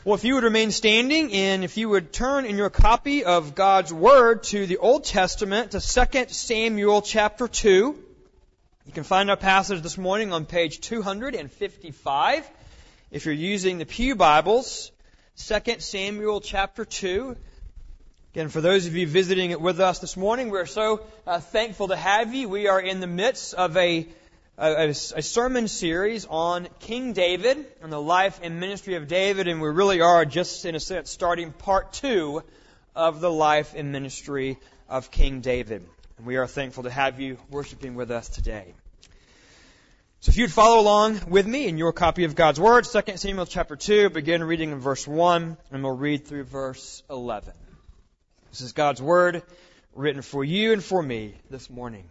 Well, if you would remain standing and if you would turn in your copy of God's Word to the Old Testament, to 2 Samuel chapter 2. You can find our passage this morning on page 255. If you're using the Pew Bibles, 2 Samuel chapter 2. Again, for those of you visiting it with us this morning, we're so thankful to have you. We are in the midst of a sermon series on King David and the life and ministry of David, and we really are just, in a sense, starting part 2 of the life and ministry of King David. And we are thankful to have you worshiping with us today. So if you'd follow along with me in your copy of God's Word, 2 Samuel chapter 2, begin reading in verse 1, and we'll read through verse 11. This is God's Word written for you and for me this morning.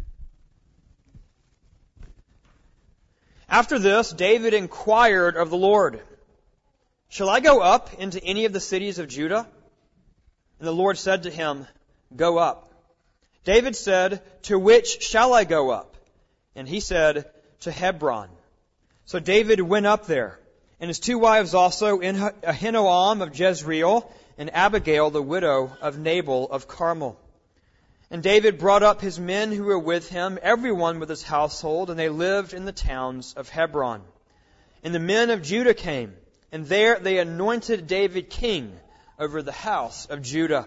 After this, David inquired of the Lord, "Shall I go up into any of the cities of Judah?" And the Lord said to him, "Go up." David said, "To which shall I go up?" And he said, "To Hebron." So David went up there, and his 2 wives also, Ahinoam of Jezreel, and Abigail, the widow of Nabal of Carmel. And David brought up his men who were with him, everyone with his household, and they lived in the towns of Hebron. And the men of Judah came, and there they anointed David king over the house of Judah.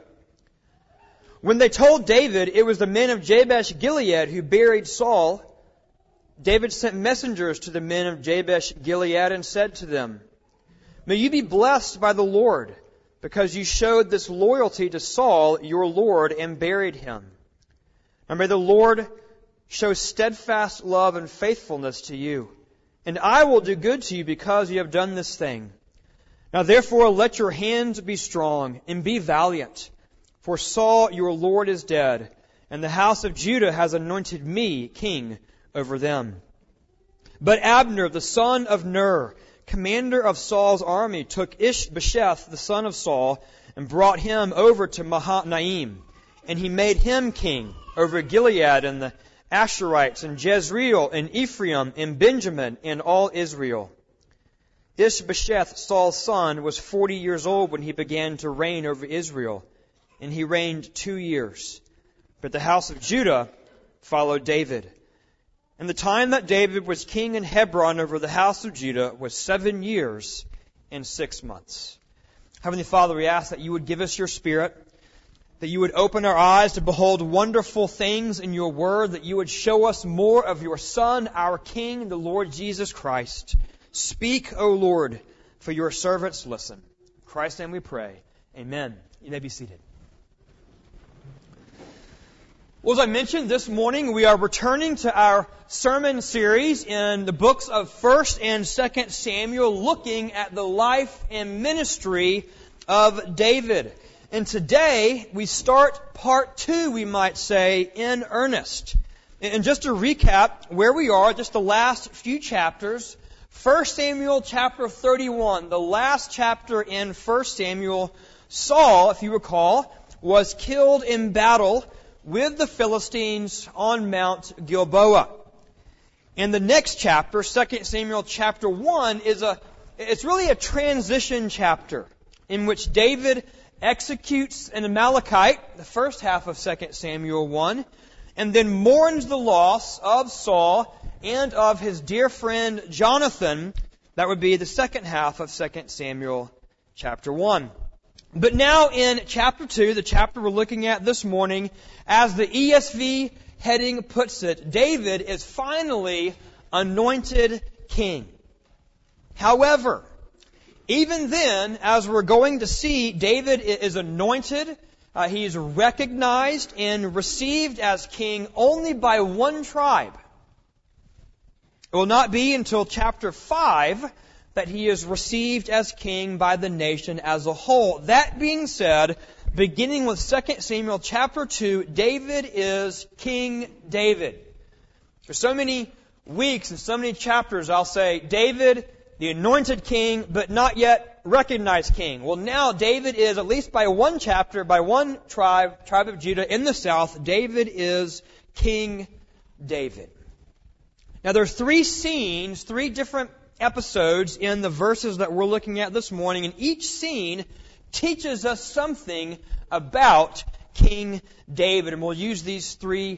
When they told David it was the men of Jabesh Gilead who buried Saul, David sent messengers to the men of Jabesh Gilead and said to them, "May you be blessed by the Lord, because you showed this loyalty to Saul, your Lord, and buried him. And may the Lord show steadfast love and faithfulness to you. And I will do good to you because you have done this thing. Now therefore let your hands be strong and be valiant. For Saul, your Lord, is dead, and the house of Judah has anointed me king over them." But Abner, the son of Ner, commander of Saul's army, took Ishbosheth, the son of Saul, and brought him over to Mahanaim. And he made him king over Gilead and the Asherites and Jezreel and Ephraim and Benjamin and all Israel. Ishbosheth, Saul's son, was 40 years old when he began to reign over Israel, and he reigned 2 years. But the house of Judah followed David. And the time that David was king in Hebron over the house of Judah was 7 years and 6 months. Heavenly Father, we ask that you would give us your Spirit, that you would open our eyes to behold wonderful things in your word, that you would show us more of your Son, our King, the Lord Jesus Christ. Speak, O Lord, for your servants listen. In Christ's name we pray. Amen. You may be seated. Well, as I mentioned, this morning we are returning to our sermon series in the books of 1 and 2 Samuel, looking at the life and ministry of David. And today we start part 2, we might say, in earnest. And just to recap where we are, just the last few chapters, 1 Samuel chapter 31, the last chapter in 1 Samuel, Saul, if you recall, was killed in battle with the Philistines on Mount Gilboa. And the next chapter, 2 Samuel chapter 1, it's really a transition chapter in which David executes an Amalekite, the first half of 2 Samuel 1, and then mourns the loss of Saul and of his dear friend Jonathan. That would be the second half of 2 Samuel chapter 1. But now in chapter 2, the chapter we're looking at this morning, as the ESV heading puts it, David is finally anointed king. However, even then, as we're going to see, David is anointed, he is recognized and received as king only by one tribe. It will not be until chapter 5 that he is received as king by the nation as a whole. That being said, beginning with 2 Samuel chapter 2, David is King David. For so many weeks and so many chapters, I'll say, David, the anointed king, but not yet recognized king. Well, now David is, at least by one chapter, by one tribe of Judah in the south, David is King David. Now there are 3 scenes, 3 different episodes in the verses that we're looking at this morning, and each scene teaches us something about King David. And we'll use these three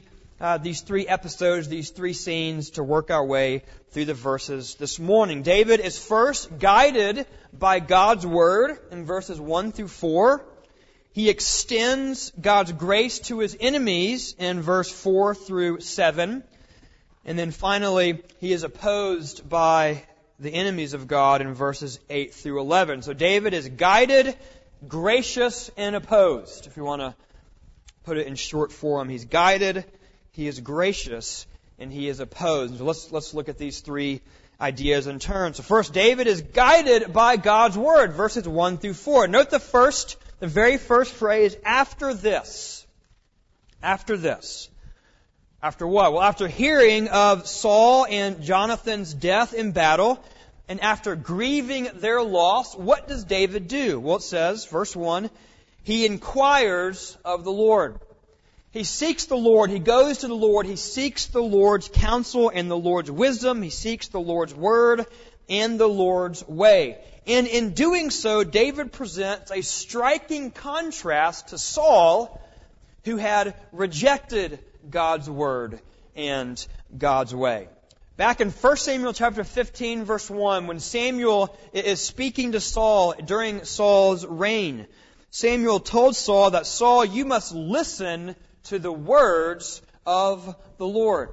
episodes, these three scenes to work our way through the verses this morning. David is first guided by God's Word in verses 1 through 4. He extends God's grace to his enemies in verse 4 through 7. And then finally, he is opposed by the enemies of God in verses 8 through 11. So David is guided, gracious, and opposed. If you want to put it in short form, he's guided, he is gracious, and he is opposed. So let's look at these three ideas in turn. So first, David is guided by God's Word, verses 1 through 4. Note the very first phrase, after this. After this. After what? Well, after hearing of Saul and Jonathan's death in battle, and after grieving their loss, what does David do? Well, it says, verse 1, he inquires of the Lord. He seeks the Lord. He goes to the Lord. He seeks the Lord's counsel and the Lord's wisdom. He seeks the Lord's word and the Lord's way. And in doing so, David presents a striking contrast to Saul, who had rejected God's word and God's way. Back in 1 Samuel chapter 15, verse 1, when Samuel is speaking to Saul during Saul's reign, Samuel told Saul that, Saul, you must listen to the words of the Lord.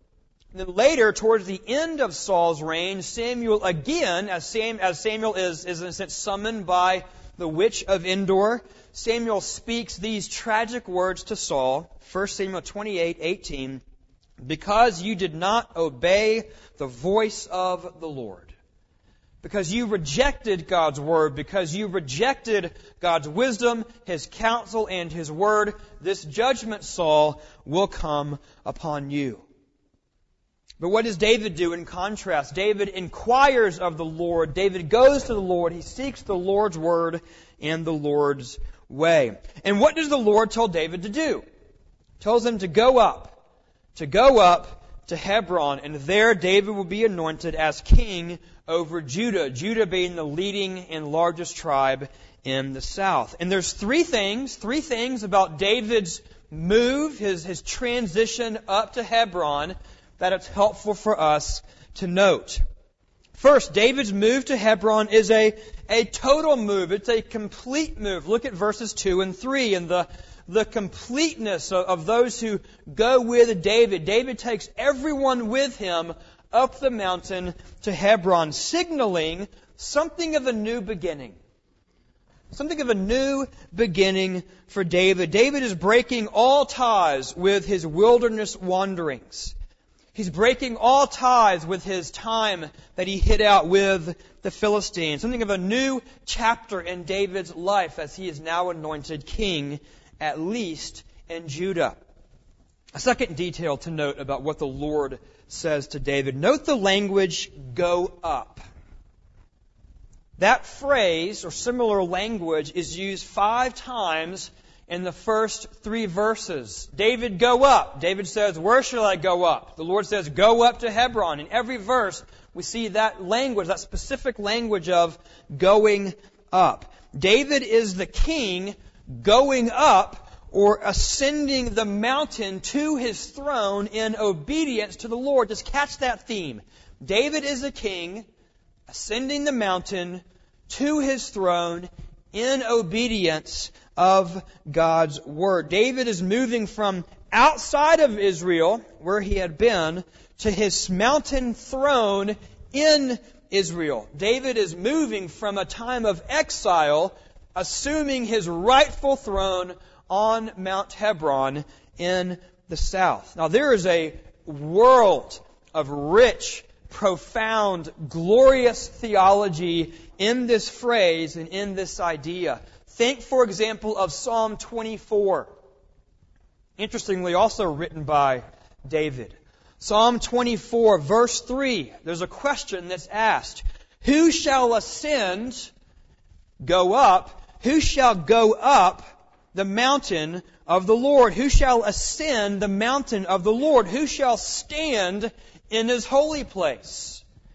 And then later, towards the end of Saul's reign, Samuel again, as Samuel is in a sense summoned by the witch of Endor, Samuel speaks these tragic words to Saul, 1 Samuel 28:18, because you did not obey the voice of the Lord. Because you rejected God's word, because you rejected God's wisdom, His counsel, and His word, this judgment, Saul, will come upon you. But what does David do in contrast? David inquires of the Lord. David goes to the Lord. He seeks the Lord's word and the Lord's way. And what does the Lord tell David to do? He tells him to go up to Hebron, and there David will be anointed as king over Judah, Judah being the leading and largest tribe in the south. And there's three things about David's move, his transition up to Hebron, that it's helpful for us to note. First, David's move to Hebron is a total move. It's a complete move. Look at verses 2 and 3 and the completeness of those who go with David. David takes everyone with him up the mountain to Hebron, signaling something of a new beginning. Something of a new beginning for David. David is breaking all ties with his wilderness wanderings. He's breaking all ties with his time that he hid out with the Philistines. Something of a new chapter in David's life as he is now anointed king, at least in Judah. A second detail to note about what the Lord says to David. Note the language, go up. That phrase, or similar language, is used 5 times in the first 3 verses. David, go up. David says, where shall I go up? The Lord says, go up to Hebron. In every verse, we see that language, that specific language of going up. David is the king going up or ascending the mountain to his throne in obedience to the Lord. Just catch that theme. David is the king ascending the mountain to his throne in obedience of God's word. David is moving from outside of Israel, where he had been, to his mountain throne in Israel. David is moving from a time of exile, assuming his rightful throne on Mount Hebron in the south. Now there is a world of rich, profound, glorious theology in this phrase and in this idea. Think, for example, of Psalm 24. Interestingly, also written by David. Psalm 24, verse 3, there's a question that's asked. Who shall ascend, go up? Who shall go up the mountain of the Lord? Who shall ascend the mountain of the Lord? Who shall stand in His holy place?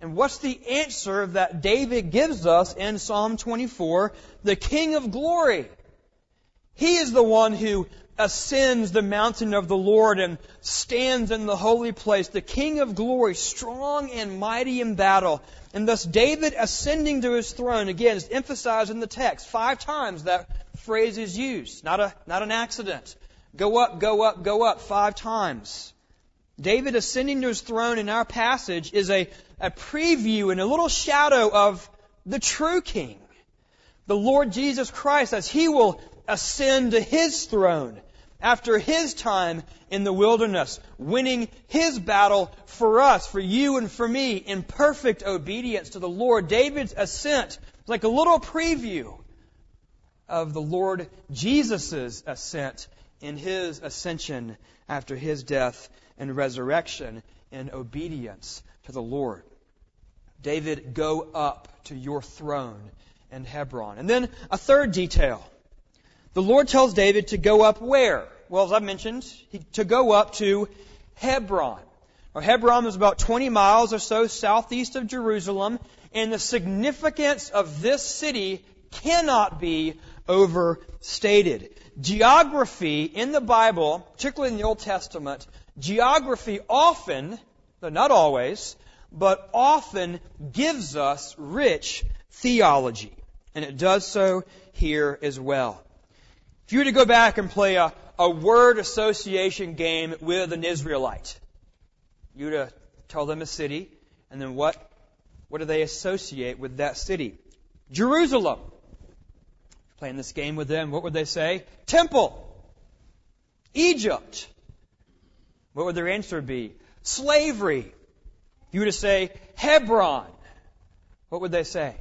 And what's the answer that David gives us in Psalm 24? The King of glory. He is the one who ascends the mountain of the Lord and stands in the holy place. The King of glory, strong and mighty in battle. And thus David ascending to his throne, again, is emphasized in the text. 5 times that phrase is used. Not an accident. Go up, go up, go up, 5 times. David ascending to his throne in our passage is a preview and a little shadow of the true King, the Lord Jesus Christ, as He will ascend to His throne after His time in the wilderness, winning His battle for us, for you and for me, in perfect obedience to the Lord. David's ascent is like a little preview of the Lord Jesus' ascent in His ascension after His death and resurrection in obedience to the Lord. David, go up to your throne in Hebron. And then a third detail. The Lord tells David to go up where? Well, as I mentioned, to go up to Hebron. Now, Hebron is about 20 miles or so southeast of Jerusalem, and the significance of this city cannot be overstated. Geography in the Bible, particularly in the Old Testament, geography often, though not always, but often gives us rich theology. And it does so here as well. If you were to go back and play a word association game with an Israelite, you were to tell them a city, and then what do they associate with that city? Jerusalem. Playing this game with them, what would they say? Temple. Egypt. What would their answer be? Slavery. If you were to say Hebron, what would they say?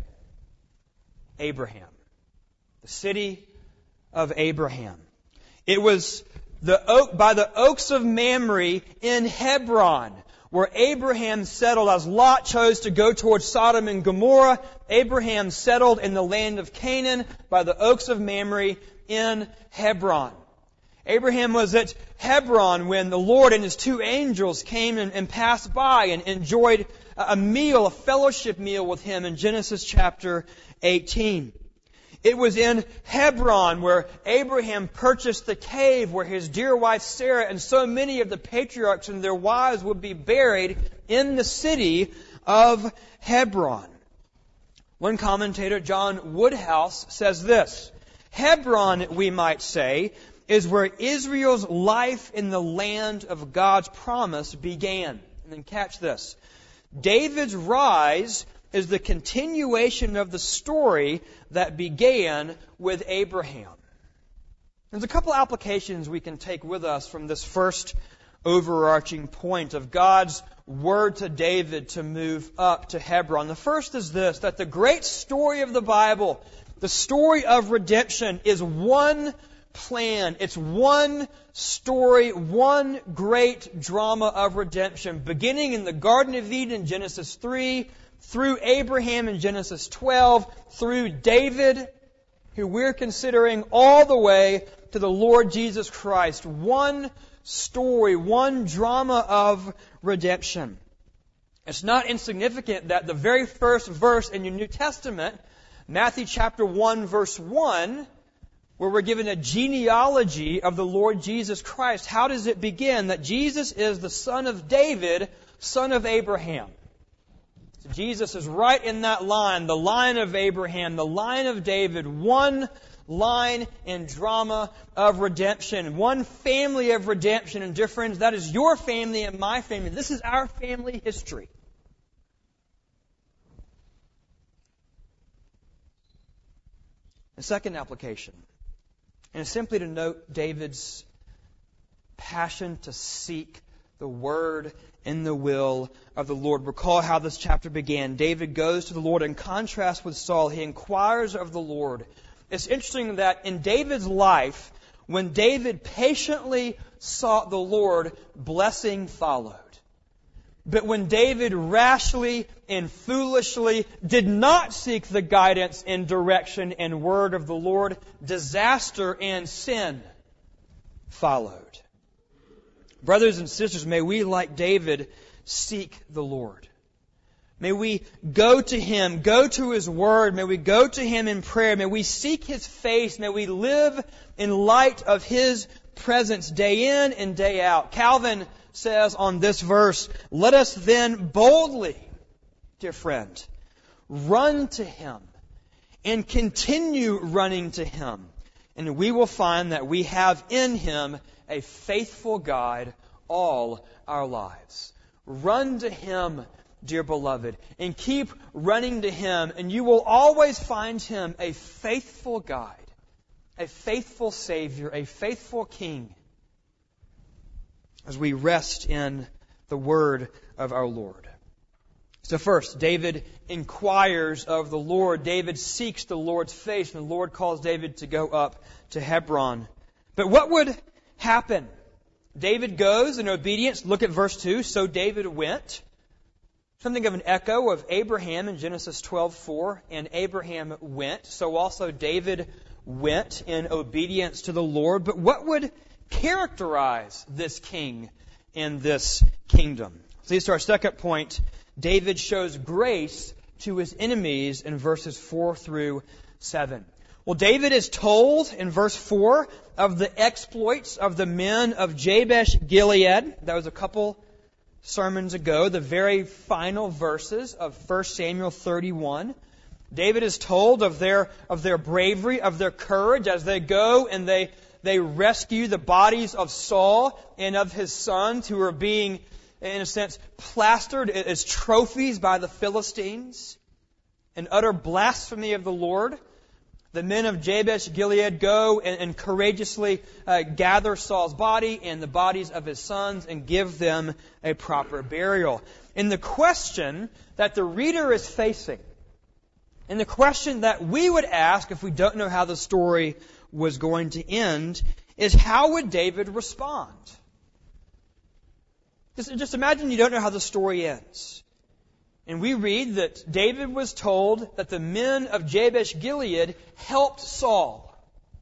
Abraham. The city of Abraham. It was by the oaks of Mamre in Hebron where Abraham settled as Lot chose to go towards Sodom and Gomorrah. Abraham settled in the land of Canaan by the oaks of Mamre in Hebron. Abraham was at Hebron when the Lord and His 2 angels came and passed by and enjoyed a meal, a fellowship meal with Him in Genesis chapter 18. It was in Hebron where Abraham purchased the cave where his dear wife Sarah and so many of the patriarchs and their wives would be buried in the city of Hebron. One commentator, John Woodhouse, says this: Hebron, we might say, is where Israel's life in the land of God's promise began. And then catch this. David's rise is the continuation of the story that began with Abraham. There's a couple applications we can take with us from this first overarching point of God's word to David to move up to Hebron. The first is this, that the great story of the Bible, the story of redemption, is one plan. It's one story, one great drama of redemption, beginning in the Garden of Eden in Genesis 3, through Abraham in Genesis 12, through David, who we're considering, all the way to the Lord Jesus Christ. One story, one drama of redemption. It's not insignificant that the very first verse in your New Testament, Matthew chapter 1, verse 1, where we're given a genealogy of the Lord Jesus Christ. How does it begin? That Jesus is the son of David, son of Abraham. So Jesus is right in that line, the line of Abraham, the line of David, one line and drama of redemption, one family of redemption. And dear friends, that is your family and my family. This is our family history. The second application, and it's simply to note David's passion to seek the word and the will of the Lord. Recall how this chapter began. David goes to the Lord. In contrast with Saul, he inquires of the Lord. It's interesting that in David's life, when David patiently sought the Lord, blessing followed. But when David rashly and foolishly did not seek the guidance and direction and word of the Lord, disaster and sin followed. Brothers and sisters, may we, like David, seek the Lord. May we go to Him, go to His Word. May we go to Him in prayer. May we seek His face. May we live in light of His presence day in and day out. Calvin says on this verse, "Let us then boldly, dear friend, run to Him and continue running to Him. And we will find that we have in Him a faithful guide all our lives." Run to Him, dear beloved, and keep running to Him, and you will always find Him a faithful guide, a faithful Savior, a faithful King, as we rest in the Word of our Lord. So first, David inquires of the Lord. David seeks the Lord's face, and the Lord calls David to go up to Hebron. But what would happen? David goes in obedience. Look at verse 2. So David went. Something of an echo of Abraham in Genesis 12:4. And Abraham went. So also David went in obedience to the Lord. But what would characterize this king in this kingdom? So this is our second point. David shows grace to his enemies in verses 4 through 7. Well, David is told in verse 4 of the exploits of the men of Jabesh Gilead. That was a couple sermons ago, the very final verses of 1 Samuel 31. David is told of their bravery, of their courage as they go and they rescue the bodies of Saul and of his sons who are being, in a sense, plastered as trophies by the Philistines. An utter blasphemy of the Lord. The men of Jabesh Gilead go and courageously gather Saul's body and the bodies of his sons and give them a proper burial. And the question that the reader is facing, and the question that we would ask if we don't know how the story was going to end, is how would David respond? Just imagine you don't know how the story ends. And we read that David was told that the men of Jabesh Gilead helped Saul.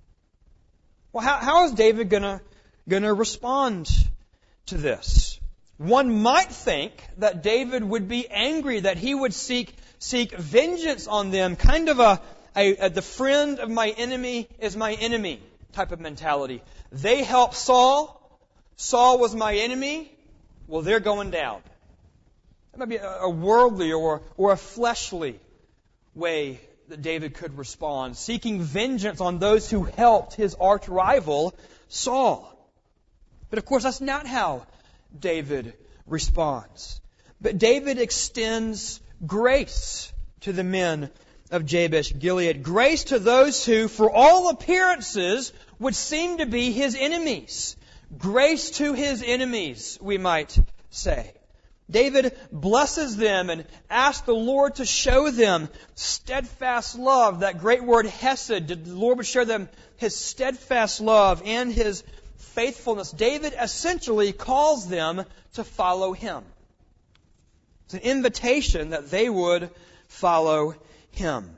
Well, how is David going to respond to this? One might think that David would be angry, that he would seek vengeance on them, kind of a the friend of my enemy is my enemy type of mentality. They helped Saul. Saul was my enemy. Well, they're going down. That might be a worldly or a fleshly way that David could respond, seeking vengeance on those who helped his arch rival, Saul. But of course, that's not how David responds. But David extends grace to the men of Jabesh Gilead. Grace to those who, for all appearances, would seem to be his enemies. Grace to his enemies, we might say. David blesses them and asks the Lord to show them steadfast love. That great word hesed, the Lord would show them His steadfast love and His faithfulness. David essentially calls them to follow Him. It's an invitation that they would follow Him.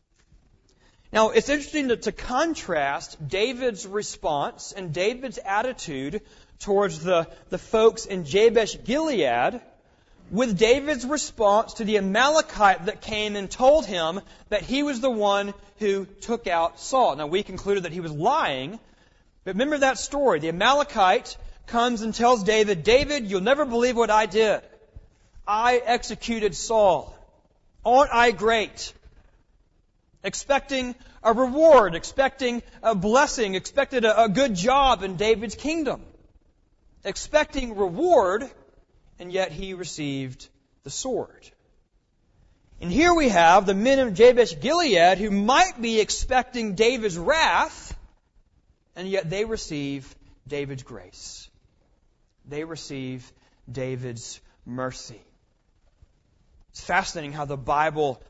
Now, it's interesting to contrast David's response and David's attitude towards the folks in Jabesh Gilead with David's response to the Amalekite that came and told him that he was the one who took out Saul. Now, we concluded that he was lying, but remember that story. The Amalekite comes and tells David, "David, you'll never believe what I did. I executed Saul. Aren't I great?" Expecting a reward, expecting a blessing, expected a good job in David's kingdom. Expecting reward, and yet he received the sword. And here we have the men of Jabesh Gilead who might be expecting David's wrath, and yet they receive David's grace. They receive David's mercy. It's fascinating how the Bible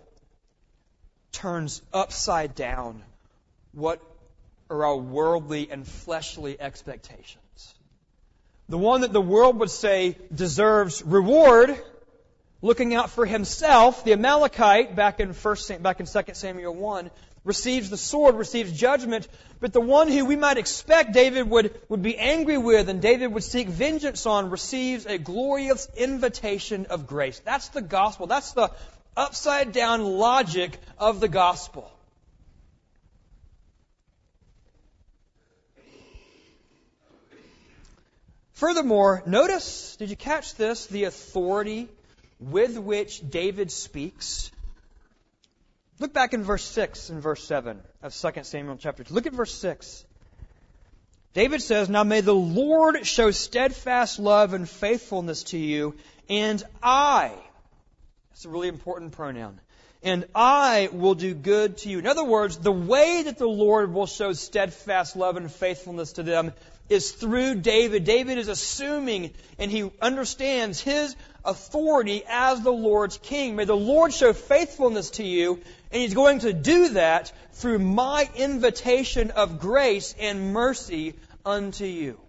turns upside down what are our worldly and fleshly expectations. The one that the world would say deserves reward, looking out for himself, the Amalekite, back in 2 Samuel 1, receives the sword, receives judgment. But the one who we might expect David would be angry with and David would seek vengeance on receives a glorious invitation of grace. That's the gospel. That's the upside down logic of the gospel. Furthermore, notice, did you catch this? The authority with which David speaks. Look back in verse 6 and verse 7 of 2 Samuel chapter 2. Look at verse 6. David says, "Now may the Lord show steadfast love and faithfulness to you, and I," that's a really important pronoun, "and I will do good to you." In other words, the way that the Lord will show steadfast love and faithfulness to them is through David. David is assuming and he understands his authority as the Lord's king. May the Lord show faithfulness to you, and He's going to do that through my invitation of grace and mercy unto you.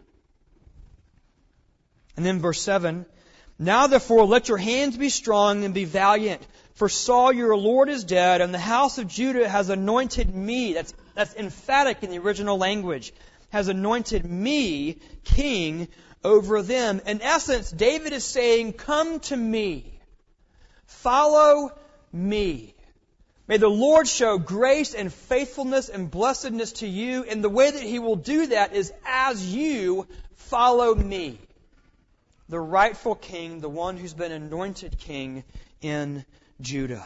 And then verse 7, "Now therefore let your hands be strong and be valiant, for Saul your Lord is dead, and the house of Judah has anointed me." That's emphatic in the original language. "Has anointed me king over them." In essence, David is saying, "Come to me. Follow me. May the Lord show grace and faithfulness and blessedness to you, and the way that He will do that is as you follow me." The rightful king, the one who's been anointed king in Judah.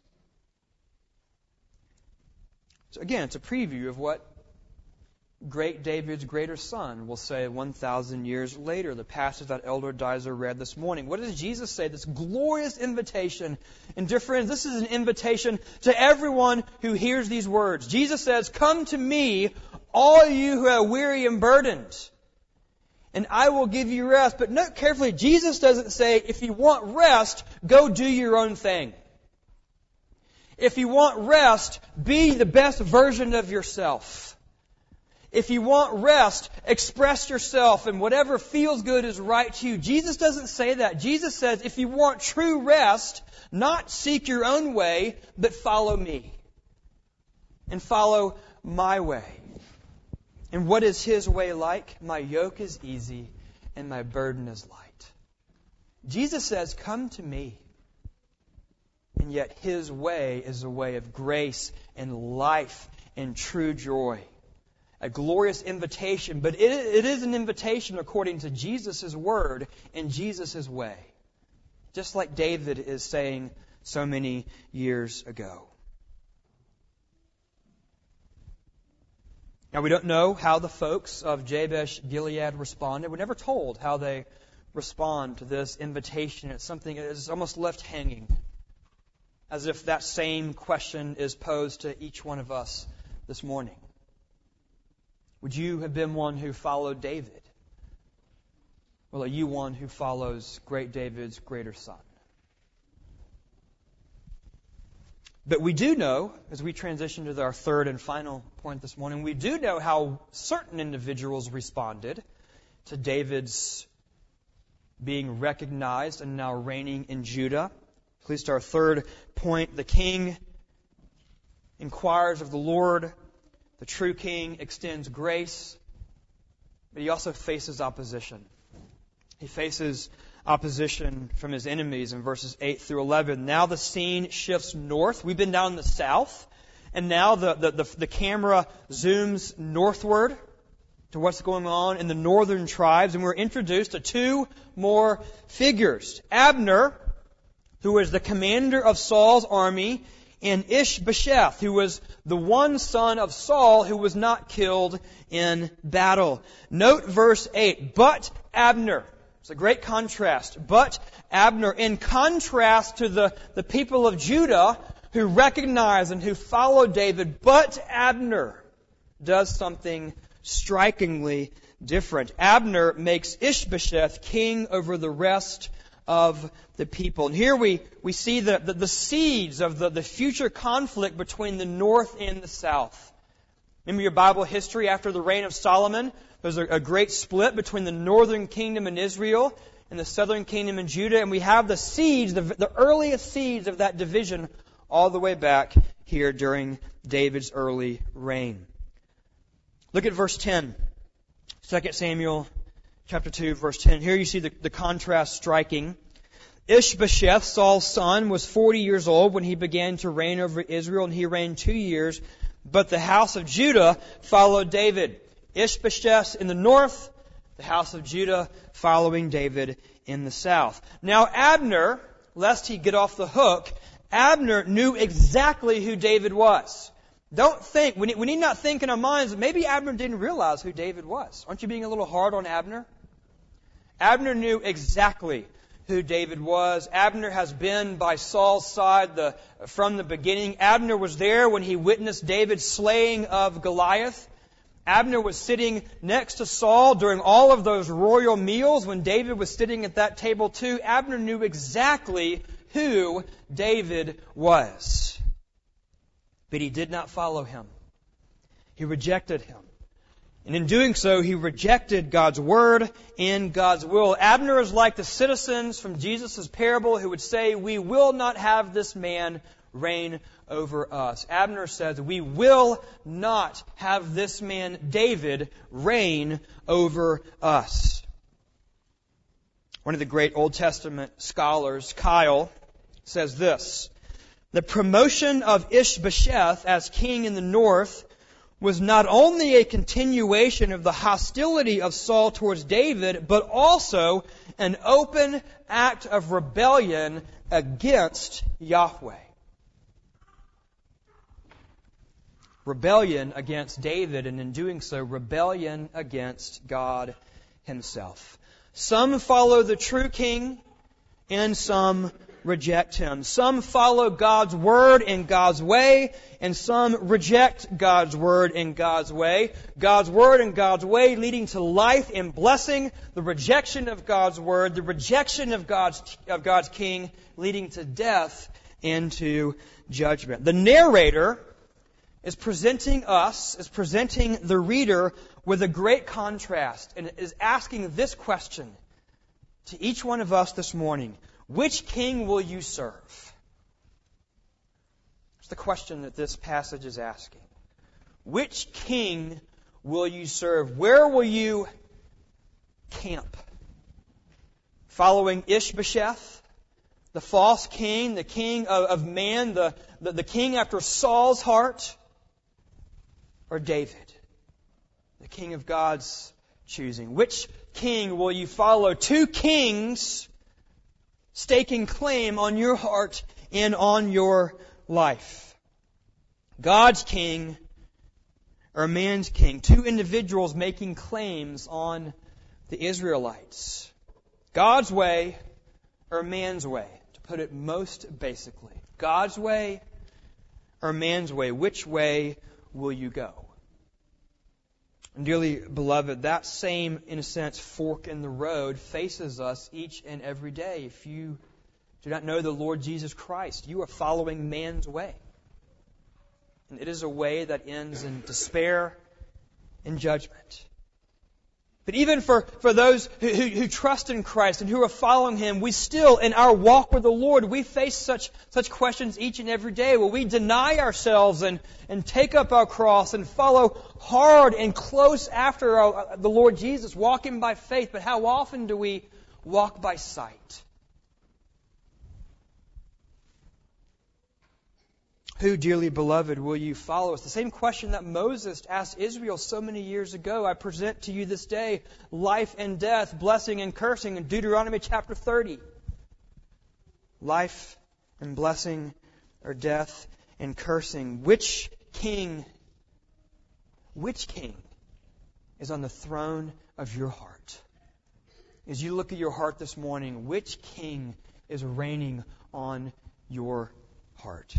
So again, it's a preview of what great David's greater son will say 1,000 years later. The passage that Elder Dizer read this morning. What does Jesus say? This glorious invitation. And dear friends, this is an invitation to everyone who hears these words. Jesus says, "Come to me, all you who are weary and burdened, and I will give you rest." But note carefully, Jesus doesn't say, if you want rest, go do your own thing. If you want rest, be the best version of yourself. If you want rest, express yourself, and whatever feels good is right to you. Jesus doesn't say that. Jesus says, if you want true rest, not seek your own way, but follow me. And follow my way. And what is His way like? "My yoke is easy and my burden is light." Jesus says, "Come to me." And yet His way is a way of grace and life and true joy. A glorious invitation, but it is an invitation according to Jesus' word and Jesus' way. Just like David is saying so many years ago. Now we don't know how the folks of Jabesh Gilead responded. We're never told how they respond to this invitation. It's something that is almost left hanging. As if that same question is posed to each one of us this morning. Would you have been one who followed David? Or are you one who follows great David's greater son? But we do know, as we transition to our third and final point this morning, we do know how certain individuals responded to David's being recognized and now reigning in Judah. At least our third point, the king inquires of the Lord. The true king extends grace, but he also faces opposition. He faces opposition from his enemies in verses 8 through 11. Now the scene shifts north. We've been down in the south, and now the camera zooms northward to what's going on in the northern tribes, and we're introduced to two more figures. Abner, who was the commander of Saul's army, and Ishbosheth, who was the one son of Saul who was not killed in battle. Note verse 8, "But Abner." It's a great contrast. But Abner, in contrast to the people of Judah who recognize and who follow David, but Abner does something strikingly different. Abner makes Ishbosheth king over the rest of the people. And here we see the seeds of the future conflict between the north and the south. Remember your Bible history after the reign of Solomon? There's a great split between the northern kingdom in Israel and the southern kingdom in Judah. And we have the seeds, the earliest seeds of that division all the way back here during David's early reign. Look at verse 10. 2 Samuel chapter 2, verse 10. Here you see the contrast striking. Ishbosheth, Saul's son, was 40 years old when he began to reign over Israel, and he reigned 2 years. But the house of Judah followed David. Ishbosheth in the north, the house of Judah following David in the south. Now Abner, lest he get off the hook, Abner knew exactly who David was. Don't think, we need not think in our minds that maybe Abner didn't realize who David was. Aren't you being a little hard on Abner? Abner knew exactly who David was. Abner has been by Saul's side from the beginning. Abner was there when he witnessed David's slaying of Goliath. Abner was sitting next to Saul during all of those royal meals when David was sitting at that table too. Abner knew exactly who David was. But he did not follow him. He rejected him. And in doing so, he rejected God's word and God's will. Abner is like the citizens from Jesus' parable who would say, "We will not have this man reign over us." Abner says, "We will not have this man, David, reign over us." One of the great Old Testament scholars, Kyle, says this: "The promotion of Ishbosheth as king in the north was not only a continuation of the hostility of Saul towards David, but also an open act of rebellion against Yahweh." Rebellion against David, and in doing so, rebellion against God Himself. Some follow the true king, and some reject him. Some follow God's word and God's way, and some reject God's word and God's way. God's word and God's way leading to life and blessing. The rejection of God's word, the rejection of God's king, leading to death and to judgment. The narrator is presenting the reader with a great contrast, and is asking this question to each one of us this morning: which king will you serve? It's the question that this passage is asking. Which king will you serve? Where will you camp? Following Ishbosheth, the false king, the king of man, the king after Saul's heart? Or David, the king of God's choosing? Which king will you follow? Two kings staking claim on your heart and on your life. God's king or man's king. Two individuals making claims on the Israelites. God's way or man's way, to put it most basically. God's way or man's way. Which way will you go? And dearly beloved, that same, in a sense, fork in the road faces us each and every day. If you do not know the Lord Jesus Christ, you are following man's way. And it is a way that ends in despair and judgment. But even for those who trust in Christ and who are following Him, we still, in our walk with the Lord, we face such questions each and every day. Will we deny ourselves and take up our cross and follow hard and close after the Lord Jesus, walking by faith? But how often do we walk by sight? Who, dearly beloved, will you follow? It's the same question that Moses asked Israel so many years ago. I present to you this day life and death, blessing and cursing, in Deuteronomy chapter 30. Life and blessing, or death and cursing. Which king is on the throne of your heart? As you look at your heart this morning, which king is reigning on your heart?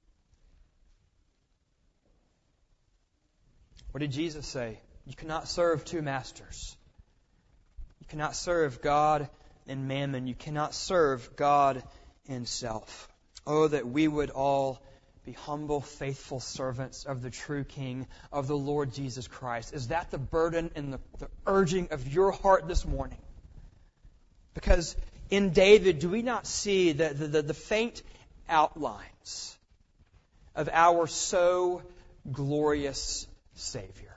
What did Jesus say? You cannot serve two masters. You cannot serve God and mammon. You cannot serve God and self. Oh, that we would all be humble, faithful servants of the true King, of the Lord Jesus Christ. Is that the burden and the urging of your heart this morning? Because in David, do we not see the faint outlines of our so glorious Savior.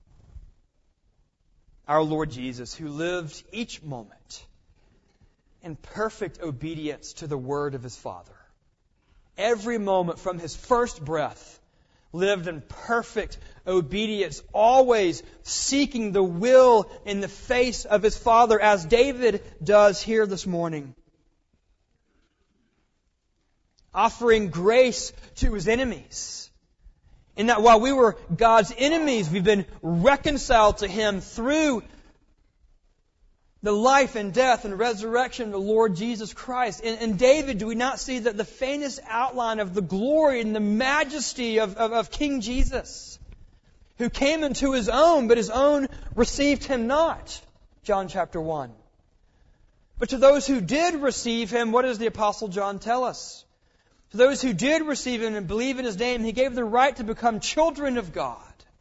Our Lord Jesus, who lived each moment in perfect obedience to the word of His Father. Every moment from His first breath lived in perfect obedience, always seeking the will in the face of His Father, as David does here this morning. Offering grace to His enemies. In that while we were God's enemies, we've been reconciled to Him through the life and death and resurrection of the Lord Jesus Christ. In David, do we not see that the faintest outline of the glory and the majesty of King Jesus, who came into His own, but His own received Him not? John chapter 1. But to those who did receive Him, what does the Apostle John tell us? To those who did receive Him and believe in His name, He gave the right to become children of God,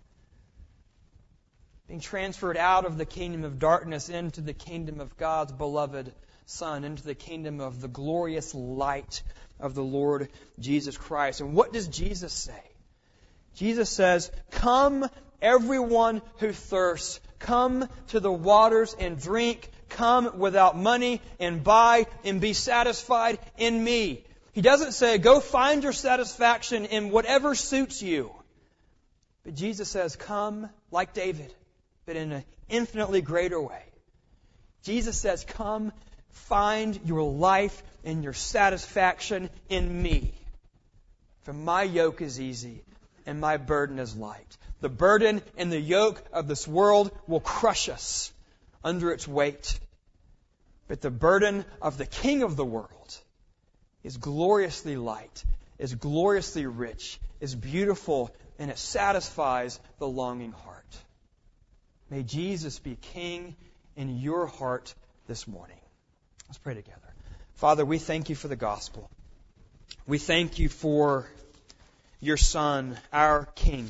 being transferred out of the kingdom of darkness into the kingdom of God's beloved Son, into the kingdom of the glorious light of the Lord Jesus Christ. And what does Jesus say? Jesus says, "Come, everyone who thirsts, come to the waters and drink. Come without money and buy and be satisfied in me." He doesn't say, go find your satisfaction in whatever suits you. But Jesus says, come like David, but in an infinitely greater way. Jesus says, come find your life and your satisfaction in me. For my yoke is easy and my burden is light. The burden and the yoke of this world will crush us under its weight. But the burden of the King of the world is gloriously light, is gloriously rich, is beautiful, and it satisfies the longing heart. May Jesus be King in your heart this morning. Let's pray together. Father, we thank You for the gospel. We thank You for Your Son, our King,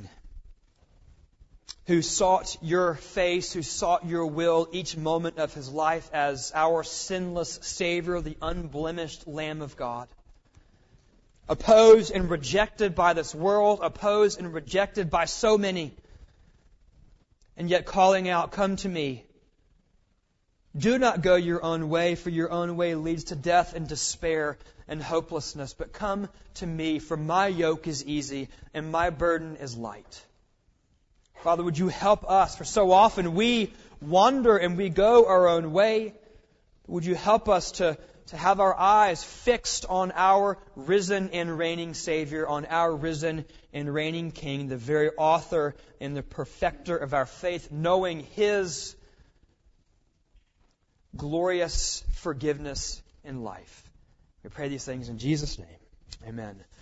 who sought Your face, who sought Your will each moment of His life as our sinless Savior, the unblemished Lamb of God. Opposed and rejected by this world, opposed and rejected by so many, and yet calling out, come to me. Do not go your own way, for your own way leads to death and despair and hopelessness, but come to me, for my yoke is easy and my burden is light. Father, would You help us? For so often we wander and we go our own way. Would You help us to have our eyes fixed on our risen and reigning Savior, on our risen and reigning King, the very author and the perfecter of our faith, knowing His glorious forgiveness in life. We pray these things in Jesus' name. Amen.